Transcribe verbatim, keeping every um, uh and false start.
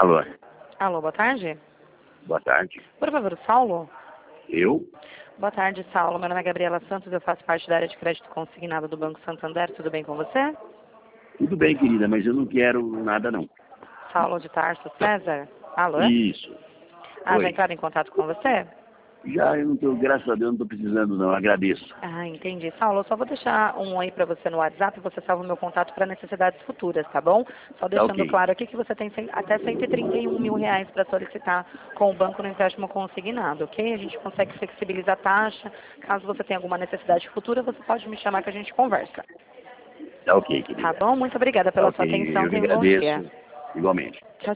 Alô, Alô, boa tarde. boa tarde. Por favor, Saulo? Eu? Boa tarde, Saulo. Meu nome é Gabriela Santos, eu faço parte da área de crédito consignado do Banco Santander. Tudo bem com você? Tudo bem, querida, mas eu não quero nada, não. Saulo de Tarso César? Alô? Isso. Ah, já Oi. entraram em contato com você? Já eu não tô, graças a Deus, não estou precisando, não. Agradeço. Ah, entendi. Saulo, eu só vou deixar um oi para você no WhatsApp, você salva o meu contato para necessidades futuras, tá bom? Só Tá deixando ok. claro aqui que você tem cem- até cento e trinta e um mil reais para solicitar com o banco no empréstimo consignado, ok? A gente consegue flexibilizar a taxa. Caso você tenha alguma necessidade futura, você pode me chamar que a gente conversa. Tá ok, Tá querida. bom? Muito obrigada Tá pela sua ok. atenção. Eu que Tenha um bom dia. agradeço. Igualmente. Tchau.